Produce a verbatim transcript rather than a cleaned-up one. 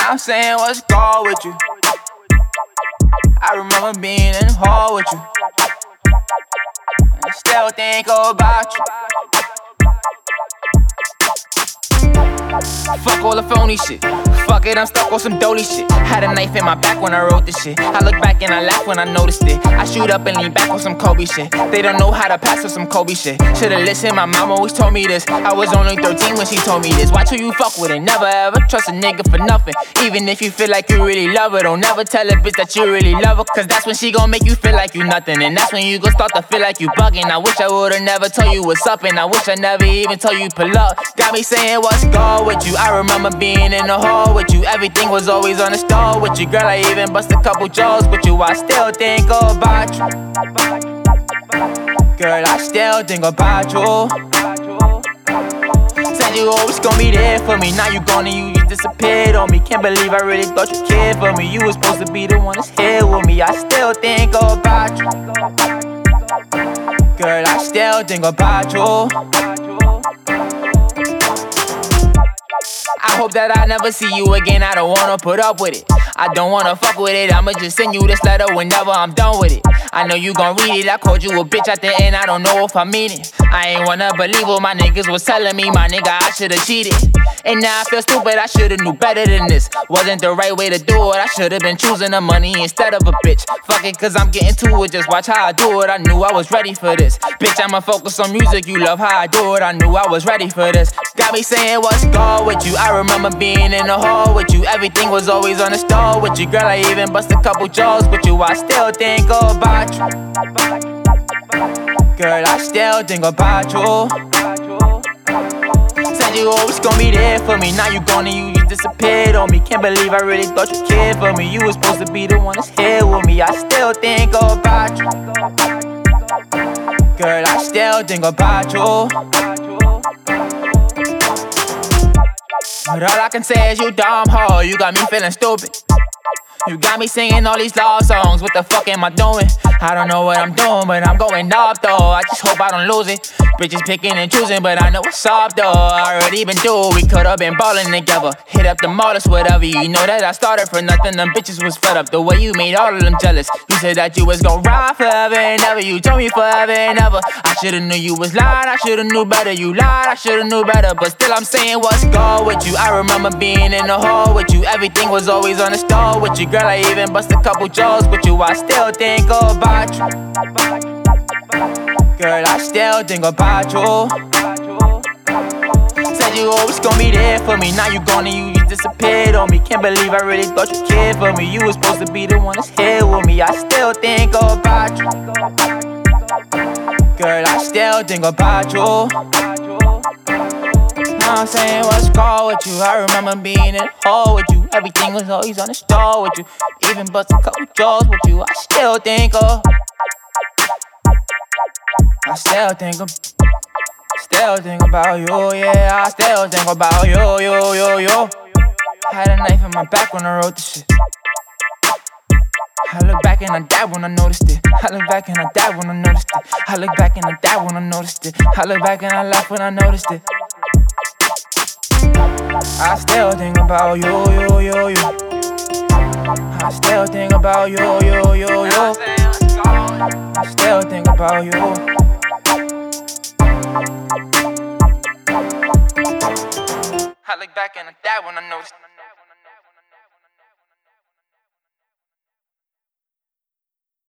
Now I'm saying what's wrong with you. I remember being in the hall with you, and I still think about you. Fuck all the phony shit. Fuck it, I'm stuck on some dolly shit. Had a knife in my back when I wrote this shit. I look back and I laugh when I noticed it. I shoot up and lean back on some Kobe shit. They don't know how to pass with some Kobe shit. Should've listened, my mom always told me this. I was only thirteen when she told me this. Watch who you fuck with it. Never ever trust a nigga for nothing. Even if you feel like you really love her, don't never tell a bitch that you really love her, cause that's when she gon' make you feel like you nothing. And that's when you gon' start to feel like you bugging. I wish I would've never told you what's up, and I wish I never even told you pull up. Got me saying what's gone with you. I remember being in the hall with you. Everything was always on the stall with you. Girl, I even bust a couple jaws with you. I still think about you. Girl, I still think about you. Said you always gon' be there for me. Now you gone and you just disappeared on me. Can't believe I really thought you cared for me. You was supposed to be the one that's here with me. I still think about you. Girl, I still think about you. I hope that I never see you again. I don't wanna put up with it. I don't wanna fuck with it. I'ma just send you this letter whenever I'm done with it. I know you gon' read it. I called you a bitch at the end. I don't know if I mean it. I ain't wanna believe what my niggas was telling me. My nigga, I should've cheated. And now I feel stupid. I should've knew better than this. Wasn't the right way to do it. I should've been choosing the money instead of a bitch. Fuck it, cause I'm getting to it. Just watch how I do it. I knew I was ready for this. Bitch, I'ma focus on music. You love how I do it. I knew I was ready for this. Got me saying what's gone with you. I remember being in the hall with you. Everything was always on the stall with you. Girl, I even bust a couple jaws with you. I still think about you. Girl, I still think about you. Said you always gon' be there for me. Now you gone and you just disappeared on me. Can't believe I really thought you cared for me. You was supposed to be the one that's here with me. I still think about you. Girl, I still think about you. But all I can say is you dumb hoe. You got me feeling stupid. You got me singing all these love songs. What the fuck am I doing? I don't know what I'm doing, but I'm going up though. I just hope I don't lose it. Bitches picking and choosing, but I know what's up though. I already been through it. We could've been ballin' together. Hit up the mall or whatever. You know that I started for nothing. Them bitches was fed up. The way you made all of them jealous. You said that you was gon' ride forever and ever. You told me forever and ever. I should've knew you was lying. I should've knew better. You lied. I should've knew better. But still I'm saying what's gone with you. I remember being in the hall with you. Everything was always on the stall with you. Girl, I even bust a couple jaws with you. I still think about you. Girl, I still think about you. Said you always gon' be there for me. Now you gone and you just disappeared on me. Can't believe I really thought you cared for me. You was supposed to be the one that's here with me. I still think about you. Girl, I still think about you. Now I'm saying what's wrong with you. I remember being in the hall with you. Everything was always on the stall with you. Even bust a couple jaws with you. I still think of I still think of Still think about you, yeah. I still think about you, you, you, you. I had a knife in my back when I wrote this shit. I look back and I died when I noticed it. I look back and I died when I noticed it. I look back and I died when I noticed it. I look back and I laugh when I noticed it. I still think about you, you, you, you. I still think about you, you, you, you. I still think about you. I look back and I die when I noticed.